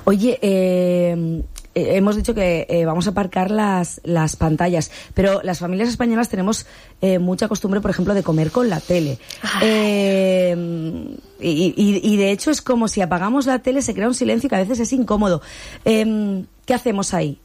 Oye, hemos dicho que vamos a aparcar las pantallas, pero las familias españolas tenemos mucha costumbre, por ejemplo, de comer con la tele. Y de hecho es como si apagamos la tele, se crea un silencio que a veces es incómodo. ¿Qué hacemos ahí?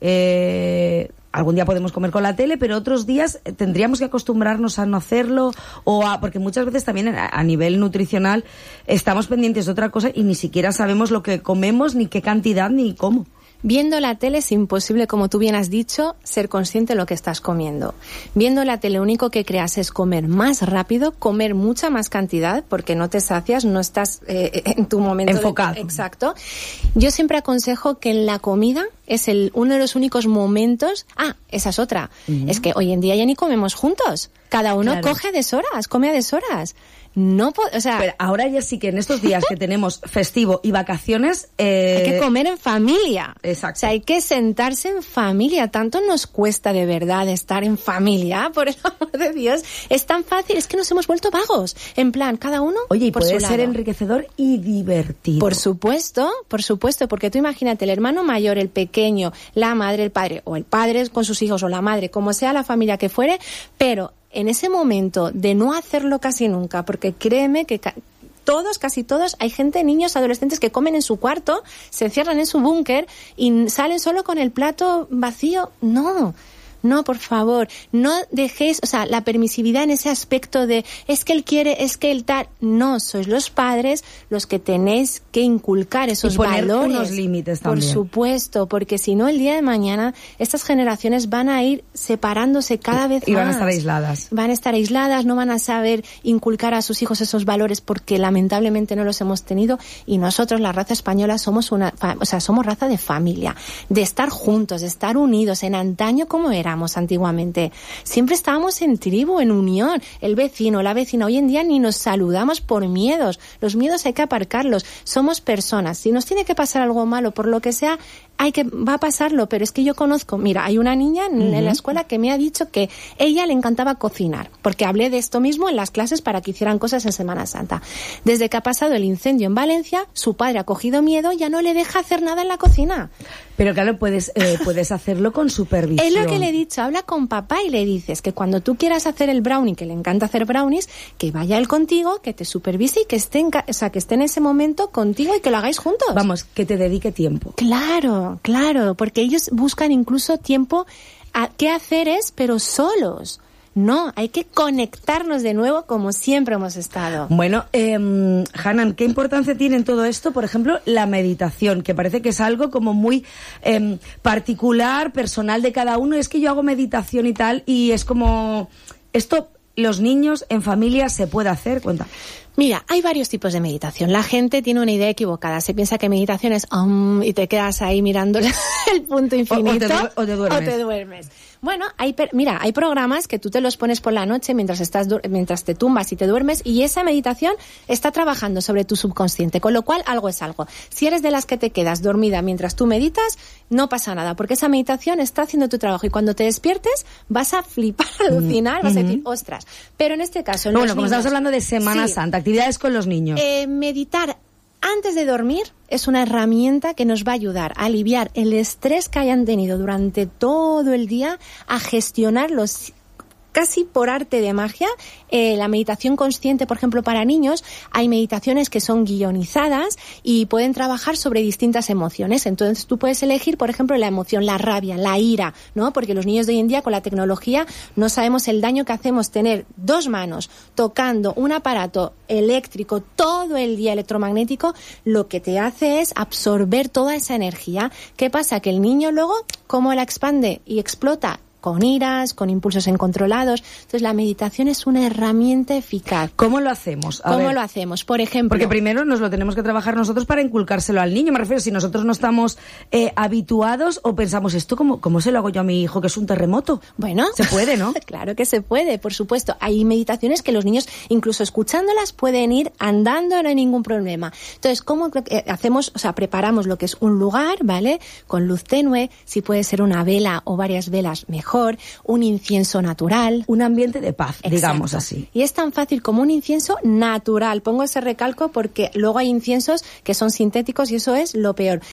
Algún día podemos comer con la tele, pero otros días tendríamos que acostumbrarnos a no hacerlo, porque muchas veces también a nivel nutricional estamos pendientes de otra cosa y ni siquiera sabemos lo que comemos, ni qué cantidad, ni cómo. Viendo la tele es imposible, como tú bien has dicho, ser consciente de lo que estás comiendo. Viendo la tele lo único que creas es comer más rápido, comer mucha más cantidad, porque no te sacias, no estás en tu momento enfocado. Exacto. Yo siempre aconsejo que en la comida es uno de los únicos momentos... esa es otra. Es que hoy en día ya ni comemos juntos. Cada uno coge a deshoras, come a deshoras. No, pero ahora ya sí que en estos días que tenemos festivo y vacaciones... hay que comer en familia. Exacto. O sea, hay que sentarse en familia. Tanto nos cuesta de verdad estar en familia, por el amor de Dios. Es tan fácil, es que nos hemos vuelto vagos. En plan, cada uno Oye, y por puede su ser lado. enriquecedor y divertido. Por supuesto, porque tú imagínate, el hermano mayor, el pequeño, la madre, el padre, o el padre con sus hijos, o la madre, como sea la familia que fuere, pero en ese momento de no hacerlo casi nunca, porque créeme que casi todos, hay gente, niños, adolescentes que comen en su cuarto, se encierran en su búnker y salen solo con el plato vacío. No, por favor, no dejéis, la permisividad en ese aspecto de es que él quiere, es que él tal. No, sois los padres los que tenéis que inculcar esos valores. Y poner valores. unos límites también. Por supuesto, porque si no, el día de mañana estas generaciones van a ir separándose cada vez más. Y van a estar aisladas. Van a estar aisladas, no van a saber inculcar a sus hijos esos valores porque lamentablemente no los hemos tenido, y nosotros, la raza española, somos somos raza de familia, de estar juntos, de estar unidos. En antaño, como era antiguamente, siempre estábamos en tribu, en unión, el vecino, la vecina. Hoy en día ni nos saludamos por miedos. Los miedos hay que aparcarlos. Somos personas. Si nos tiene que pasar algo malo, por lo que sea, va a pasarlo. Pero es que yo conozco, mira, hay una niña en la escuela que me ha dicho que ella le encantaba cocinar, porque hablé de esto mismo en las clases para que hicieran cosas en Semana Santa. Desde que ha pasado el incendio en Valencia, su padre ha cogido miedo y ya no le deja hacer nada en la cocina. Pero claro, puedes hacerlo con supervisión. Es lo que le he dicho, habla con papá y le dices que cuando tú quieras hacer el brownie, que le encanta hacer brownies, que vaya él contigo, que te supervise y que esté en ese momento contigo y que lo hagáis juntos. Vamos, que te dedique tiempo. Claro, porque ellos buscan incluso tiempo a qué hacer pero solos. No, hay que conectarnos de nuevo como siempre hemos estado. Bueno, Hanan, ¿qué importancia tiene en todo esto, por ejemplo, la meditación? Que parece que es algo como muy particular, personal de cada uno. Es que yo hago meditación y tal, y es como... Esto, los niños en familia se puede hacer, cuenta. Mira, hay varios tipos de meditación. La gente tiene una idea equivocada. Se piensa que meditación es y te quedas ahí mirando el punto infinito. O te duermes. O te duermes. Bueno, hay programas que tú te los pones por la noche mientras te tumbas y te duermes, y esa meditación está trabajando sobre tu subconsciente, con lo cual algo es algo. Si eres de las que te quedas dormida mientras tú meditas, no pasa nada, porque esa meditación está haciendo tu trabajo, y cuando te despiertes vas a flipar, alucinar, vas a decir, ostras. Pero en este caso... Bueno, como estamos hablando de Semana Santa, actividades con los niños. Meditar antes de dormir es una herramienta que nos va a ayudar a aliviar el estrés que hayan tenido durante todo el día, a gestionarlos casi por arte de magia. La meditación consciente, por ejemplo, para niños, hay meditaciones que son guionizadas y pueden trabajar sobre distintas emociones. Entonces tú puedes elegir, por ejemplo, la emoción, la rabia, la ira, ¿no? Porque los niños de hoy en día, con la tecnología, no sabemos el daño que hacemos tener 2 manos tocando un aparato eléctrico todo el día, electromagnético. Lo que te hace es absorber toda esa energía. ¿Qué pasa? Que el niño luego, ¿cómo la expande y explota? Con iras, con impulsos incontrolados. Entonces, la meditación es una herramienta eficaz. ¿Cómo lo hacemos? ¿Cómo lo hacemos? Por ejemplo... Porque primero nos lo tenemos que trabajar nosotros para inculcárselo al niño. Me refiero, si nosotros no estamos habituados, o pensamos, ¿esto cómo se lo hago yo a mi hijo, que es un terremoto? Bueno... Se puede, ¿no? Claro que se puede, por supuesto. Hay meditaciones que los niños, incluso escuchándolas, pueden ir andando, no hay ningún problema. Entonces, ¿cómo hacemos? Preparamos lo que es un lugar, ¿vale? Con luz tenue, si puede ser una vela o varias velas, mejor. Un incienso natural. Un ambiente de paz, exacto, digamos así. Y es tan fácil como un incienso natural. Pongo ese recalco porque luego hay inciensos que son sintéticos y eso es lo peor.